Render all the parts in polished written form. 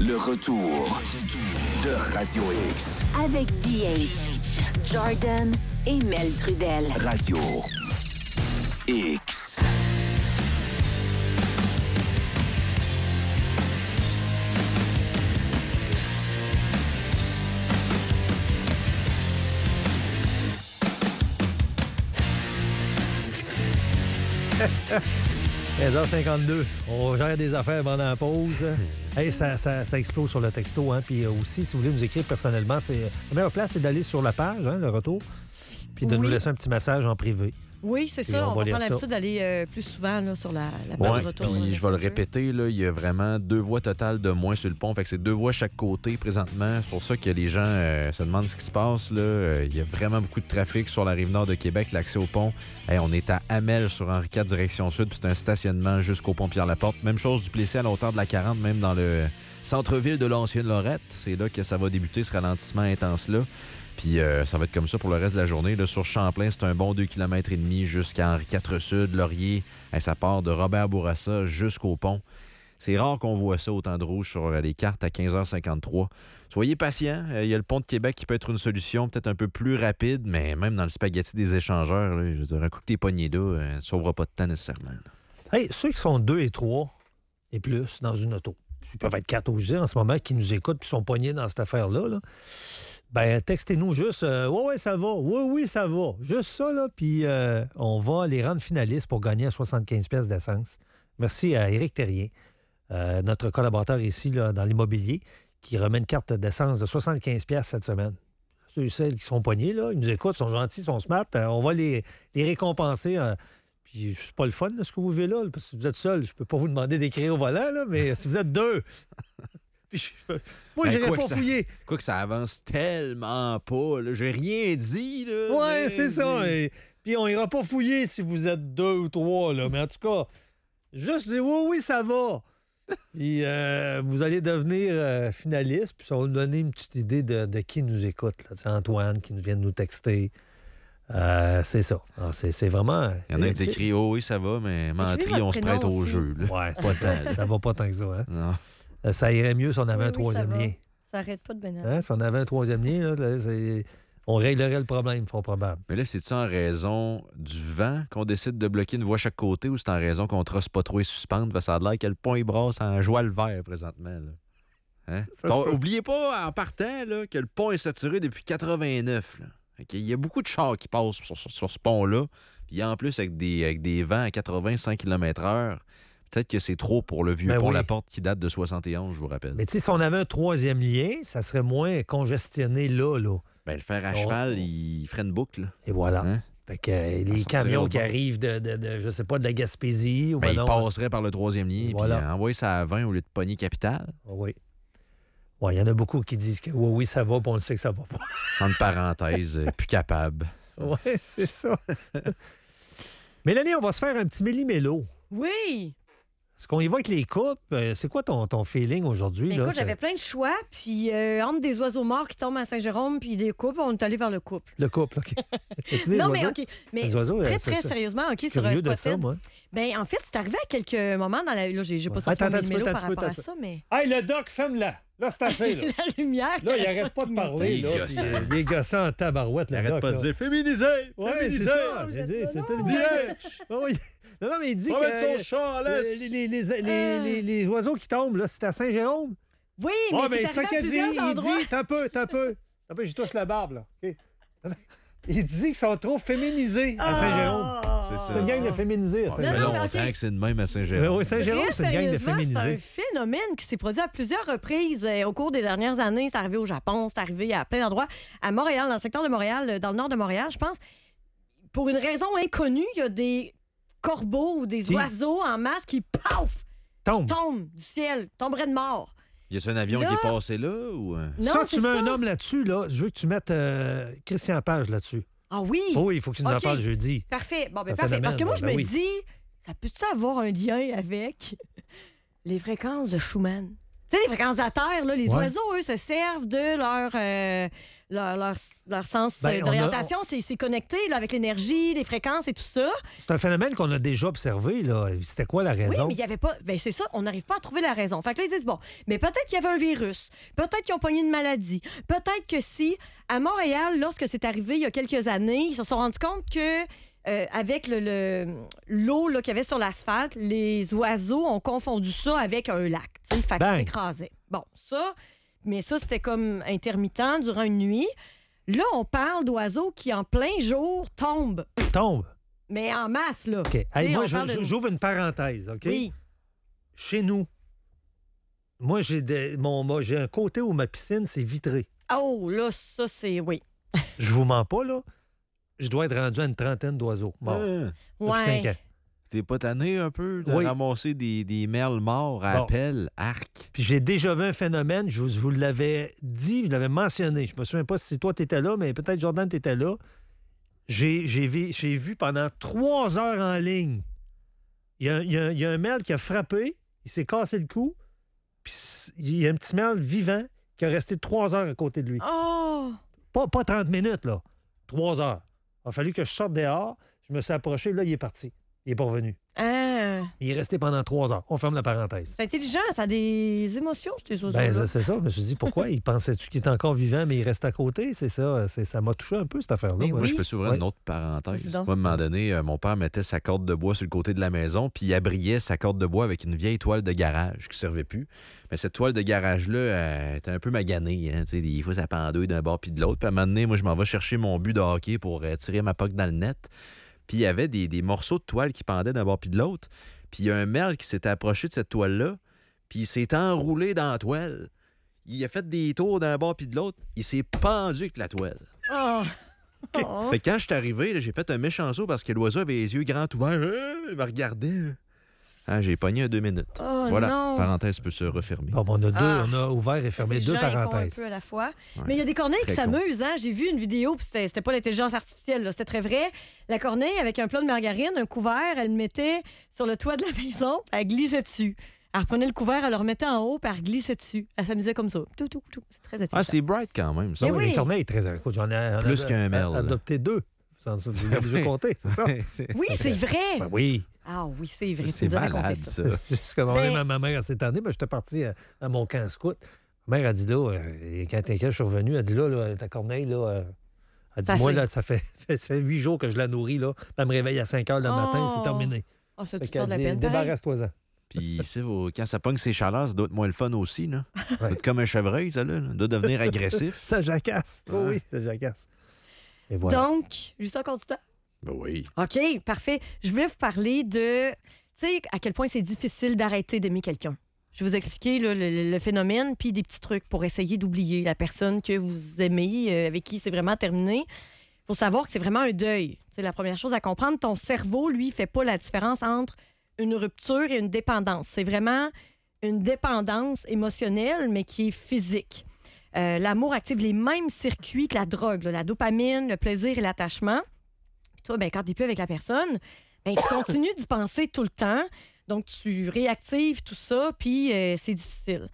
Le retour de Radio X. Avec DH, Jordan et Mel Trudel. Radio X. « 15h52, on gère des affaires pendant la pause. Hey, ça explose sur le texto. Hein? Puis aussi, si vous voulez nous écrire personnellement, la meilleure place, c'est d'aller sur la page, hein, le retour, puis de nous laisser un petit message en privé. Oui, c'est ça. On va prendre l'habitude d'aller plus souvent là, sur la page retour. Puis je vais le répéter, là, il y a vraiment 2 voies totales de moins sur le pont. Fait que c'est 2 voies chaque côté présentement. C'est pour ça que les gens se demandent ce qui se passe. Là. Il y a vraiment beaucoup de trafic sur la rive nord de Québec, l'accès au pont. Hey, on est à Hamel sur Henri IV, direction sud, puis c'est un stationnement jusqu'au pont Pierre-Laporte. Même chose du Plessis à la hauteur de la 40, même dans le centre-ville de l'ancienne Lorette. C'est là que ça va débuter, ce ralentissement intense-là. Puis ça va être comme ça pour le reste de la journée. Là, sur Champlain, c'est un bon 2,5 km jusqu'à Henri IV Sud, Laurier. Ça part de Robert Bourassa jusqu'au pont. C'est rare qu'on voit ça autant de rouge sur les cartes à 15h53. Soyez patients. Il y a le pont de Québec qui peut être une solution peut-être un peu plus rapide, mais même dans le spaghetti des échangeurs, là, je veux dire, un coup que t'es pogné là, ça sauvera pas de temps nécessairement. Là. Hey, ceux qui sont 2 et 3 et plus dans une auto, ils peuvent être 4 aussi en ce moment, qui nous écoutent puis sont pognés dans cette affaire-là, là. Ben, textez-nous juste « Ouais, ça va. Oui, ça va. » Juste ça, là, puis on va les rendre finalistes pour gagner à 75 pièces d'essence. Merci à Éric Terrien, notre collaborateur ici là, dans l'immobilier, qui remet une carte d'essence de 75 pièces cette semaine. Ceux et celles qui sont pognés, là, ils nous écoutent, sont gentils, sont smart. On va les récompenser. Puis c'est pas le fun, là, ce que vous vivez là. Parce que si vous êtes seul, je peux pas vous demander d'écrire au volant, là, mais si vous êtes 2... Moi, j'irais pas fouiller. Quoi que ça avance tellement pas. Là. J'ai rien dit. Là, ouais, c'est ça. Et puis on ira pas fouiller si vous êtes 2 ou 3. Là. Mais en tout cas, juste dire oui, ça va. Puis vous allez devenir finaliste. Puis ça va nous donner une petite idée de qui nous écoute. Là. C'est Antoine qui nous vient de nous texter. C'est ça. Alors, c'est vraiment... Il y en a qui écrit « Oh oui, ça va », mais menterie, on se prête au jeu. Là. Ouais, ça va pas tant que ça. Hein? Non. Ça irait mieux si on avait un troisième lien. Ça arrête pas de bénir. Hein? Si on avait un troisième lien, là, on réglerait le problème, fort probable. Mais là, c'est-tu en raison du vent qu'on décide de bloquer une voie chaque côté ou c'est en raison qu'on trosse pas trop et suspendre? Ça a l'air que le pont il brasse en joie le vert présentement. Là. Hein? Oubliez pas, en partant, là, que le pont est saturé depuis 89. Là. Il y a beaucoup de chars qui passent sur ce pont-là. Puis en plus, avec des vents à 85 km/h, peut-être que c'est trop pour le vieux pont Laporte qui date de 71, je vous rappelle. Mais tu sais, si on avait un troisième lien, ça serait moins congestionné là. Ben, le fer à cheval, il ferait une boucle. Et voilà. Hein? Fait que les camions qui arrivent je sais pas, de la Gaspésie... Ben, ils passeraient par le troisième lien et puis envoyer ça à 20 au lieu de pogner Capitale. Oui. Oui, il y en a beaucoup qui disent que oui, ça va, puis on le sait que ça va pas. Entre parenthèses, plus capable. Oui, c'est ça. Mélanie, on va se faire un petit méli-mélo. Oui! Est-ce qu'on y va avec les coupes? C'est quoi ton feeling aujourd'hui? Ben, écoute, j'avais plein de choix, puis entre des oiseaux morts qui tombent à Saint-Jérôme puis des couples, on est allé vers le couple. Le couple, OK. As-tu des non, oiseaux? mais OK. Mais les oiseaux, très sérieusement, OK, sur un de ça, moi. Ben, en fait, c'est arrivé à quelques moments dans la... Là, j'ai pas sorti mon mélo par rapport à ça, mais... Hey, le doc, ferme-la! Là, c'est assez, là. La lumière... Là, il arrête pas de parler, là. Les gossants en tabarouette, le doc. Il arrête pas de dire « Féminisé! Féminisé! » C'était le bien. Non, mais il dit que son char en laisse. Les oiseaux qui tombent, là, c'est à Saint-Jérôme. Oui, mais c'est arrivé à plusieurs endroits. Il dit, t'as peu, j'y touche la barbe, là. Okay. Il dit qu'ils sont trop féminisés à Saint-Jérôme. C'est une gang de féminisés à Saint-Jérôme. Ça fait longtemps que c'est de même à Saint-Jérôme. Oui, Saint-Jérôme, c'est une gang de féminisés. C'est un phénomène qui s'est produit à plusieurs reprises au cours des dernières années. C'est arrivé au Japon, c'est arrivé à plein d'endroits. À Montréal, dans le secteur de Montréal, dans le nord de Montréal, je pense. Pour une raison inconnue, il y a des corbeaux ou des oiseaux en masse qui, paf, tombent du ciel, tomberaient de mort. Y a-t-il un avion qui est passé là? Ou... Non, ça, tu mets un homme là-dessus, là. Je veux que tu mettes Christian Page là-dessus. Ah oui? Oui, il faut que tu nous en parles jeudi. Parfait. Bon, ben parfait. Parce que moi, je me dis, ça peut-tu avoir un lien avec les fréquences de Schumann? Tu sais, les fréquences de la Terre, là, les Ouais. oiseaux, eux, se servent de leur sens Ben, d'orientation. C'est connecté là, avec l'énergie, les fréquences et tout ça. C'est un phénomène qu'on a déjà observé. Là. C'était quoi la Oui, raison? mais il n'y avait pas. Ben, c'est ça, on n'arrive pas à trouver la raison. Fait que là, ils disent, bon, mais peut-être qu'il y avait un virus. Peut-être qu'ils ont pogné une maladie. Peut-être que si, à Montréal, lorsque c'est arrivé il y a quelques années, ils se sont rendus compte que. Avec l'eau là, qu'il y avait sur l'asphalte, les oiseaux ont confondu ça avec un lac. Tu sais, fait que Bang. ça s'écrasait. Bon, ça, mais ça, c'était comme intermittent durant une nuit. Là, on parle d'oiseaux qui, en plein jour, tombent. Tombe. Mais en masse, là. OK. Hey, Tu sais, moi, on parle de- j'ouvre une parenthèse, OK? Oui. Chez nous, moi, j'ai un côté où ma piscine, c'est vitré. Oh, là, ça, c'est... Oui. Je vous mens pas, là. Je dois être rendu à une trentaine d'oiseaux morts depuis 5 ans. T'es pas tanné un peu de Oui. ramasser des merles morts à Bon. pelle, arc? Puis j'ai déjà vu un phénomène, je vous l'avais dit, je l'avais mentionné. Je me souviens pas si toi t'étais là, mais peut-être Jordan t'étais là. J'ai vu pendant 3 heures en ligne. Il y a un merle qui a frappé, il s'est cassé le cou, puis il y a un petit merle vivant qui a resté 3 heures à côté de lui. Oh! Pas 30 minutes, là. 3 heures. Il a fallu que je sorte dehors. Je me suis approché. Là, il est parti. Il est pas revenu. Ah! Il est resté pendant 3 heures. On ferme la parenthèse. C'est intelligent, ça a des émotions, ces oiseaux-là. Ben, c'est ça. Je me suis dit, pourquoi? Il pensait-tu qu'il était encore vivant, mais il reste à côté? C'est ça. Ça m'a touché un peu, cette affaire-là. Moi, ouais. je peux s'ouvrir Oui. une autre parenthèse. Vas-y donc. Moi, à un moment donné, mon père mettait sa corde de bois sur le côté de la maison, puis il abriait sa corde de bois avec une vieille toile de garage qui ne servait plus. Mais cette toile de garage-là était un peu maganée. Hein, tu sais, des fois, ça pendouille d'un bord puis de l'autre. Puis à un moment donné, moi, je m'en vais chercher mon but de hockey pour tirer ma puck dans le net. Puis il y avait des morceaux de toile qui pendaient d'un bord puis de l'autre. Puis il y a un merle qui s'était approché de cette toile-là, puis il s'est enroulé dans la toile. Il a fait des tours d'un bord puis de l'autre. Il s'est pendu avec la toile. Oh! Oh. Fait que quand je suis arrivé, là, j'ai fait un méchant saut parce que l'oiseau avait les yeux grands ouverts. Il me regardait. Ah, j'ai pogné 2 minutes. Oh, Voilà, non. parenthèse peut se refermer. Bon, on a Ah. on a ouvert et fermé Les 2 gens, ils courent parenthèses. un peu à la fois. Ouais. Mais il y a des corneilles qui Très con. s'amusent. Hein? J'ai vu une vidéo, puis c'était pas l'intelligence artificielle, là, c'était très vrai. La corneille, avec un plat de margarine, un couvert, elle le mettait sur le toit de la maison, puis elle glissait dessus. Elle reprenait le couvert, elle le remettait en haut, puis elle glissait dessus. Elle s'amusait comme ça. Tout, tout, tout. C'est très intelligent. Ah, c'est bright quand même, ça. Mais oui. Les corneilles, très... Écoute, j'en ai Plus qu'un merle, là. adopté 2. Vous l'avez déjà compté, c'est ça? Oui, c'est vrai. Ben oui. Ah oui, c'est vrai. Tu C'est nous as raconté malade, ça. ça. Jusqu'à un moment Mais- donné, ma mère, cette année, j'étais parti à mon camp scout. Ma mère a dit là, quand je suis revenu, elle dit là, ta corneille, là, elle dit, Passé. moi, là, ça fait 8 jours que je la nourris, là. Puis elle me réveille à 5 heures le matin, c'est terminé. Ah, ça, Fait tu qu'elle sors de la dit, peine. pareil. débarrasse-toi-en. Puis, quand ça pogne ses chaleurs, ça doit être moins le fun aussi, là. Ça doit Ouais. être comme un chevreuil, ça, là. Ça doit devenir agressif. Ça jacasse. Oh, Ouais. oui, ça jacasse. Et voilà. Donc, juste encore du temps. Ben oui. OK, parfait. Je voulais vous parler de, tu sais, à quel point c'est difficile d'arrêter d'aimer quelqu'un. Je vais vous expliquer là, le phénomène, puis des petits trucs pour essayer d'oublier la personne que vous aimez, avec qui c'est vraiment terminé. Il faut savoir que c'est vraiment un deuil. C'est la première chose à comprendre. Ton cerveau, lui, fait pas la différence entre une rupture et une dépendance. C'est vraiment une dépendance émotionnelle, mais qui est physique. L'amour active les mêmes circuits que la drogue, là, la dopamine, le plaisir et l'attachement. Puis toi, ben, quand tu n'es plus avec la personne, ben, tu continues d'y penser tout le temps. Donc, tu réactives tout ça, puis c'est difficile.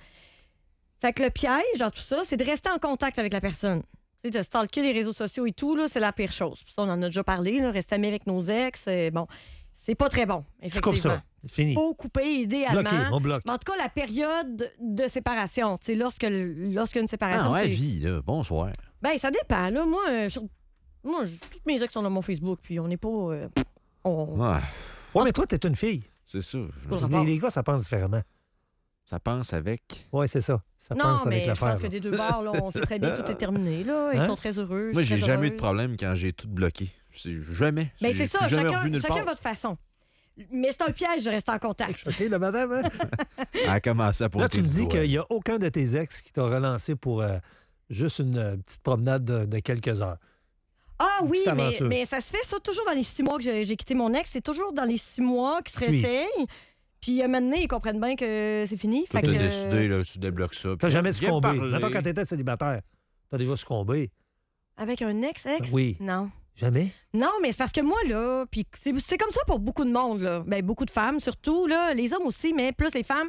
Fait que le piège dans tout ça, c'est de rester en contact avec la personne. Tu sais, de stalker les réseaux sociaux et tout, là, c'est la pire chose. Puis ça, on en a déjà parlé, là, rester amis avec nos ex, bon, c'est pas très bon, Je coupe effectivement. ça. C'est fini. Faut couper idéalement. Bloqué, on bloque. Mais en tout cas, la période de séparation, tu sais, lorsqu'une séparation, Ah, ouais, c'est... vie, là. Bonsoir. Ben, ça dépend, là. Moi, toutes mes ex sont dans mon Facebook, puis on n'est pas... Ah, Ouais, mais toi, t'es une fille. c'est ça. Pas rapport. Les gars, ça pense différemment. Ça pense avec. Oui, c'est ça. Ça Non, pense mais avec je l'affaire. pense que des deux bords, là, on sait très bien tout est terminé, là. Ils Hein? sont très heureux. Moi, je suis j'ai très jamais eu de heureuse. problème quand j'ai tout bloqué. Jamais. Ben, J'ai c'est ça, plus jamais chacun, revu nulle chacun part. votre façon. Mais c'est un piège de rester en contact. Choqué, là, madame, hein? Elle a commencé à Là, pointer tu me du dis doigt. qu'il n'y a aucun de tes ex qui t'a relancé pour juste une petite promenade de quelques heures. Ah oui, Petite mais, aventure. mais ça se fait ça toujours dans les 6 mois que j'ai quitté mon ex. C'est toujours dans les 6 mois qu'ils se Suis. réessayent. Puis maintenant, ils comprennent bien que c'est fini. Toi, Fait t'as que, décidé, là, tu débloques ça. T'as puis jamais viens me succombé. parler. Maintenant, quand t'étais célibataire, t'as déjà succombé. Avec un ex-ex? Oui. Non. Jamais? Non, mais c'est parce que moi, là, puis c'est comme ça pour beaucoup de monde, là. Ben, beaucoup de femmes, surtout, là, les hommes aussi, mais plus les femmes.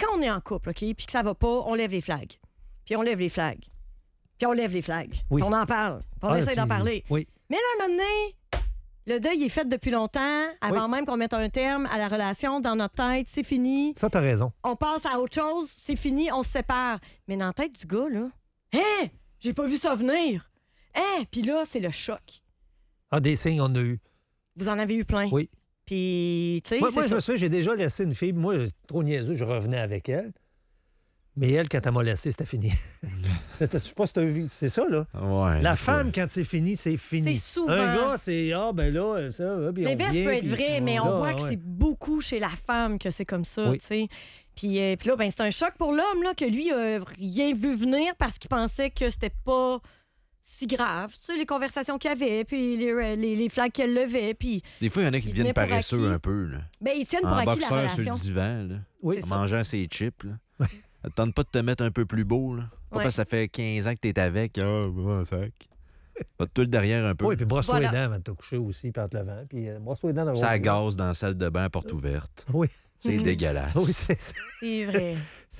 quand on est en couple, OK, puis que ça va pas, on lève les flags. Puis on lève les flags. Puis on lève les flags. Oui. Puis on en parle. Puis on essaie d'en parler. Oui. Mais là, un moment donné, le deuil est fait depuis longtemps, avant même qu'on mette un terme à la relation dans notre tête. C'est fini. Ça, t'as raison. On passe à autre chose. C'est fini. On se sépare. Mais dans la tête du gars, là, hein? J'ai pas vu ça venir. Hein? Puis là, c'est le choc. Ah, des signes, on en a eu. Vous en avez eu plein. Oui. Puis, tu sais, Moi, c'est je ça. me souviens, j'ai déjà laissé une fille. Moi, trop niaiseux, je revenais avec elle. Mais elle, quand elle m'a laissé, c'était fini. Je sais pas si t'as vu. C'est ça, là. Ouais, La des fois. femme, quand c'est fini, c'est fini. C'est souvent. Un gars, c'est ben là, ça. Puis on L'inverse vient, peut être puis- vrai, mais on là, voit que ouais. c'est beaucoup chez la femme que c'est comme ça, Oui. tu sais. Puis là, ben, c'est un choc pour l'homme, là, que lui a rien vu venir parce qu'il pensait que c'était pas si grave. Tu sais, les conversations qu'il y avait, puis les flags qu'elle levait, puis Des fois, il y en a qui Il deviennent tenait pour paresseux acquis. un peu. Là. ben, ils tiennent pour En acquis la boxeur sur relation. le divan, là, Oui. en mangeant ses chips. Là. Ça te tente pas de te mettre un peu plus beau. Là. Pas Ouais. parce que ça fait 15 ans que t'es avec. Ah, bon, sac. Va tout le derrière un peu. Oui, puis brosse-toi Voilà. les dents avant de te coucher aussi, puis en te levant. Puis brosse-toi les dents. Ça gaz dans la salle de bain à porte ouverte. Oui. C'est dégueulasse. Oui, C'est vrai.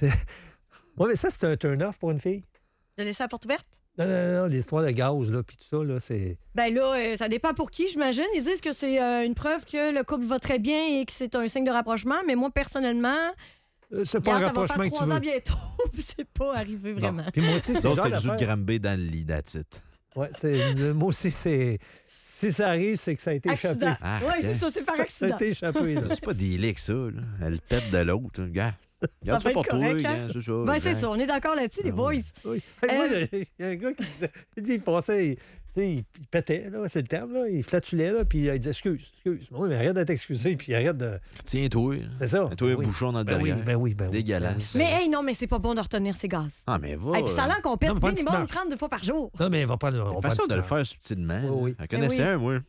Oui, mais ça, c'est un turn-off pour une fille. De laisser la porte ouverte? Non, l'histoire de gaz, là, puis tout ça, là, c'est... Ben là, ça dépend pour qui, j'imagine. Ils disent que c'est une preuve que le couple va très bien et que c'est un signe de rapprochement. Mais moi, personnellement, C'est pas un regarde, ça va rapprochement faire que 3 tu ans veux. bientôt, puis c'est pas arrivé vraiment. Bon. Puis moi aussi, c'est Donc, le c'est genre le jus de d'affaire- Granby dans le lit, that's it. Ouais, moi aussi, c'est... Si ça arrive, c'est que ça a été Accident. échappé. Ah, Oui, c'est ok. ça, c'est par Ça a accident. été échappé, là. C'est pas des leaks, ça. Là. Elle pète de l'autre. Gars. Regarde Ça ça va pour être toi, correct, gars. hein? C'est ça. Ben, c'est exact. ça, on est d'accord là-dessus, les Ah boys. oui. Oui. Hey, moi, il y a un gars qui disait... Il passait... Tu sais, il pétait, là, c'est le terme, là. Il flatulait, là, puis il disait « Excuse. » Oui, mais arrête de t'excuser, puis arrête de... Tiens-toi. C'est ça. Toi, un Oui. bouchon dans le Ben oui, derrière. ben oui, ben oui. Dégueulasse. Ben oui. Mais hey, non, mais c'est pas bon de retenir ses gaz. Ah, mais va. Et puis ça a l'air qu'on pète Non, mais pas une petite minimum marche. 32 fois par jour. Non, mais on va prendre... on va Façon prendre de le ça. faire subtilement. Oui, oui. Elle connaissait oui. un, moi.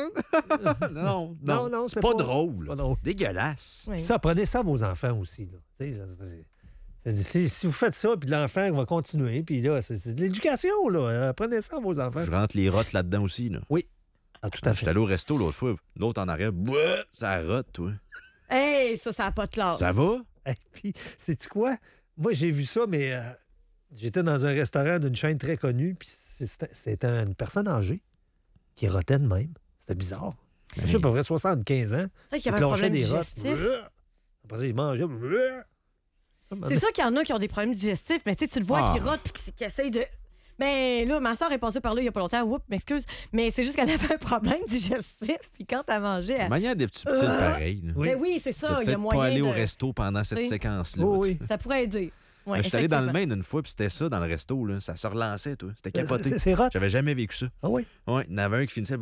non, c'est pas drôle. C'est pas drôle. Dégueulasse. Oui. Ça, prenez ça à vos enfants aussi. Là. Tu sais, si vous faites ça, puis l'enfant va continuer, puis là, c'est de l'éducation, là. Prenez ça à vos enfants. Je rentre les rottes là-dedans aussi. Là. Ah, tout à J'étais fait. allé au resto l'autre fois. L'autre en arrière, bouah, ça rote, toi. Hey, ça n'a pas de classe. Ça va? Et puis, sais-tu quoi? Moi, j'ai vu ça, mais j'étais dans un restaurant d'une chaîne très connue, puis c'était une personne âgée qui rotait de même. C'était bizarre. Je sais, à peu près 75 ans. C'est qu'il y Il avait un clenchait problème des rottes. digestif. Après ça, il mangeait. C'est sûr qu'il y en a qui ont des problèmes digestifs, mais tu sais, tu le vois Ah. qui rotent puis qui essayent de. Ben là, ma soeur est passée par là il y a pas longtemps. Oups, m'excuse. Mais c'est juste qu'elle avait un problème digestif. Puis quand elle mangeait, De elle... manière des petits petits pareils. là. Oui. Ben oui, c'est ça. De Il y a peut-être moyen pas aller de... au resto pendant cette Oui. séquence-là. Oh, tu oui. sais. Ça pourrait aider. Ouais, J'étais allé dans le effectivement. Maine une fois, puis c'était ça dans le resto. Là. Ça se relançait, toi. C'était capoté. C'est rot. J'avais jamais vécu ça. Ah oui? Ouais, il y en avait un qui finissait.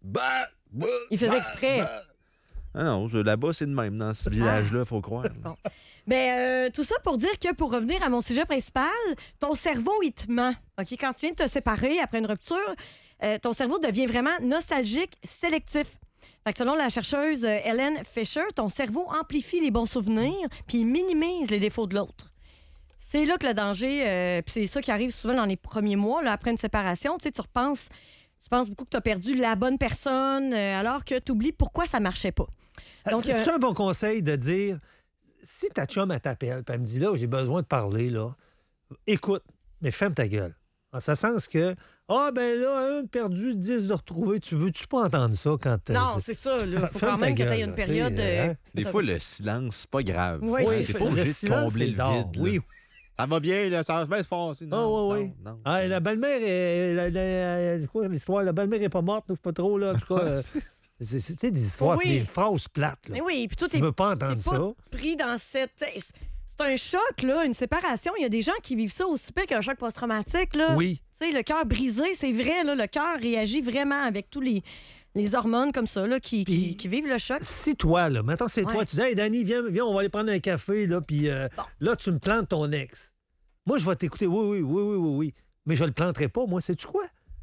Il faisait exprès. Ah non, là-bas, c'est de même. Dans ce village-là, il faut croire. Ben, tout ça pour dire que, pour revenir à mon sujet principal, ton cerveau, il te ment. OK? Quand tu viens de te séparer après une rupture, ton cerveau devient vraiment nostalgique, sélectif. Fait que selon la chercheuse Helen Fisher, ton cerveau amplifie les bons souvenirs puis il minimise les défauts de l'autre. C'est là que le danger, puis c'est ça qui arrive souvent dans les premiers mois, là, après une séparation. Tu sais, tu penses beaucoup que tu as perdu la bonne personne, alors que tu oublies pourquoi ça marchait pas. Donc, C'est un bon conseil de dire, si ta chum, elle t'appelle, puis elle me dit, là, j'ai besoin de parler, là, écoute, mais ferme ta gueule. En ce sens que, ben là, un perdu, 10 de retrouver, tu veux-tu pas entendre ça quand... non, c'est ça. Il faut Ferme quand ta même que tu gueule, aies une là, période... tu sais, hein? Des fois, le silence, c'est pas grave. Oui, Hein, c'est t'es ça. pas obligé de silence, combler c'est le d'or. vide. là. Oui, Ça va bien, là, ça va se passer. Non, oui, oui. non, non. Ah, la belle-mère, quoi l'histoire? La belle-mère est pas morte, nous, pas trop, là. En tout cas, c'est des histoires, Oui. des phrases plates, là. Mais oui, puis toi, Tu veux pas entendre t'es pas ça? pris dans cette... C'est un choc, là, une séparation. Il y a des gens qui vivent ça aussi pire qu'un choc post-traumatique, là. Oui. Tu sais, le cœur brisé, c'est vrai, là, le cœur réagit vraiment avec tous les hormones comme ça, là, qui vivent le choc. Si toi, là, maintenant c'est toi, Ouais. tu dis, hey, Danny, viens, on va aller prendre un café, là, puis là, tu me plantes ton ex. Moi, je vais t'écouter, oui. Mais je le planterai pas, moi, sais-tu quoi?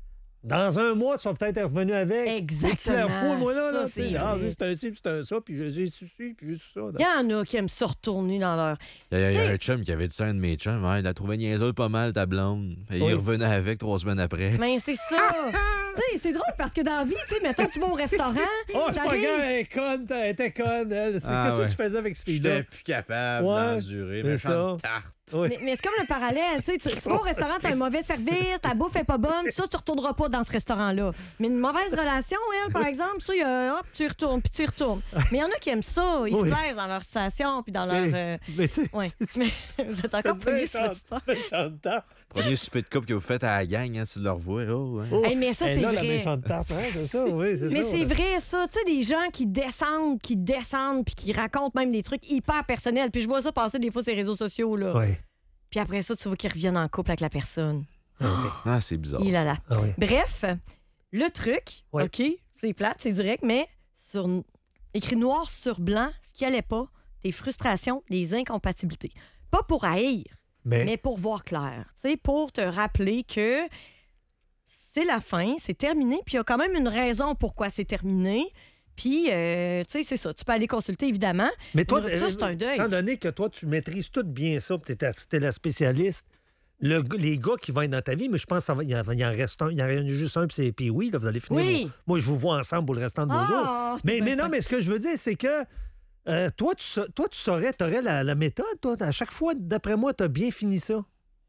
Dans un mois, tu seras peut-être revenu avec. Exactement. Tu la fous, moi, là. Ça, là c'est ah, vrai. c'est un ci, puis c'est un ça, puis j'ai su, puis j'ai su ça. Il y en a qui aiment se retourner dans leur... Il y a un chum qui avait dit ça à un de mes chums. Ouais, il a trouvé niaiseuse pas mal, ta blonde. Et Oui. il revenait avec 3 semaines après. Mais c'est ça! Tu sais, c'est drôle parce que dans la vie, tu sais, mettons, tu vas au restaurant, Oh, c'est pas t'arrives- grave, elle est conne, elle était conne, elle. Qu'est-ce que tu faisais avec ce fille-là? J'étais plus capable Ouais, d'endurer. c'est Mais ça. tarte. Oui. Mais c'est comme le parallèle, tu sais, tu vas au restaurant, t'as un mauvais service, ta bouffe est pas bonne, ça, tu retourneras pas dans ce restaurant-là. Mais une mauvaise relation, elle, par exemple, ça, hop, tu y retournes, puis tu y retournes. Mais il y en a qui aiment ça, ils Oui. se plaisent dans leur situation, puis dans leur... Mais tu sais, Ouais. Mais vous êtes encore pogné sur votre histoire. méchante tarte. Premier souper de couple que vous faites à la gang, hein, tu le revois. Oh, hein. Oh, Hey, mais ça, elle c'est a la vrai. méchante tarte, hein, c'est ça, oui, c'est ça. Mais c'est vrai, ça. Tu sais, des gens qui descendent, puis qui racontent même des trucs hyper personnels. Puis je vois ça passer des fois sur les réseaux sociaux, là. Oui. Puis après ça, tu vois qu'ils reviennent en couple avec la personne. Ah, c'est bizarre. Il a là. Ah oui. Bref, le truc, Ouais. OK, c'est plate, c'est direct, mais écrit noir sur blanc, ce qui allait pas, tes frustrations, les incompatibilités. Pas pour haïr, mais pour voir clair. Tu sais, pour te rappeler que c'est la fin, c'est terminé, puis il y a quand même une raison pourquoi c'est terminé. Puis, tu sais, c'est ça. Tu peux aller consulter, évidemment. Mais toi, Une rupture, c'est un deuil. étant donné que toi, tu maîtrises tout bien ça, puis t'es la spécialiste, les gars qui vont être dans ta vie, mais je pense qu'il y en reste un, il y en a juste un, puis oui, là, vous allez finir. Oui. Moi, je vous vois ensemble pour le restant de vos jours. Ah, Mais non, mais ce que je veux dire, c'est que toi, tu saurais, t'aurais la méthode, toi. À chaque fois, d'après moi, t'as bien fini ça.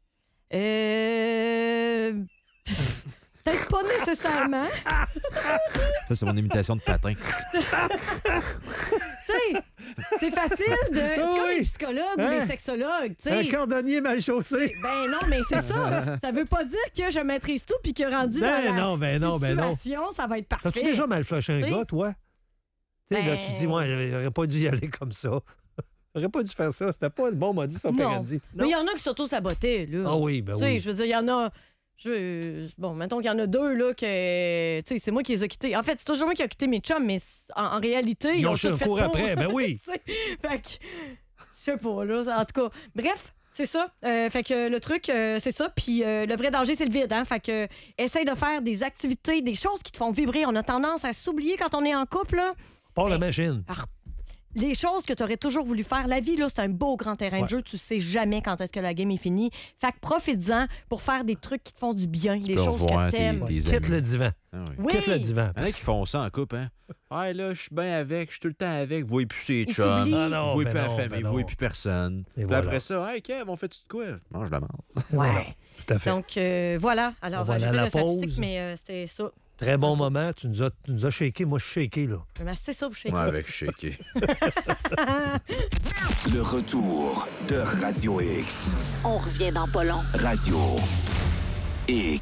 Peut-être pas nécessairement. Ça, c'est mon imitation de patin. Tu sais, c'est facile de... C'est comme Oui. les psychologues ou Hein? les sexologues, tu Un sais. cordonnier mal chaussé. Ben non, mais c'est ça. Ça veut pas dire que je maîtrise tout puis que rendu Ben dans la non, ben non, ben non. situation, ça va être parfait. T'as-tu déjà mal flushé un Oui. gars, toi? Tu sais, là, Ben- tu dis, ouais, j'aurais pas dû y aller comme ça. J'aurais pas dû faire ça. C'était pas le bon modus Non. operandi. Mais il y en a qui s'auto-sabotaient, là. Ah oui, ben Tu sais, oui. je veux dire, il y en a... Bon, mettons qu'il y en a deux, là, que... Tu sais, c'est moi qui les ai quittés. En fait, c'est toujours moi qui ai quitté mes chums, mais en réalité, Ils ont tout fait cours pour. après, ben oui. Tu sais, fait que... Je sais pas, là. En tout cas, bref... C'est ça. Fait que le truc, c'est ça. Puis le vrai danger, c'est le vide. Hein? Fait que essaye de faire des activités, des choses qui te font vibrer. On a tendance à s'oublier quand on est en couple. Là. Pas la machine. Alors, les choses que tu aurais toujours voulu faire. La vie, là, c'est un beau grand terrain de jeu. Tu sais jamais quand est-ce que la game est finie. Fait que profites-en pour faire des trucs qui te font du bien, des peux choses revoir que t'aimes. tes Quitte amis. le divan. Ah oui. Oui. Quitte le divan. Il y en a qui font ça en couple, hein? Ah, là, je suis bien avec, je suis tout le temps avec. Vous voyez plus ses Ils chums. s'oublient. Ah non, Vous voyez ben plus la non, famille, ben vous non. voyez plus personne. Puis voilà. après ça, hey, Kev, on fait-tu de quoi? Mange la marde. Ouais. Tout à fait. Donc, voilà. Alors, On va j'ai aller à plus la la statistique, pause. mais c'était ça. Très bon moment. Tu nous as shaké. Moi, je suis shaké, là. Mais c'est ça, vous shakez. Moi, avec shaké. Le retour de Radio X. On revient dans pas long. Radio X.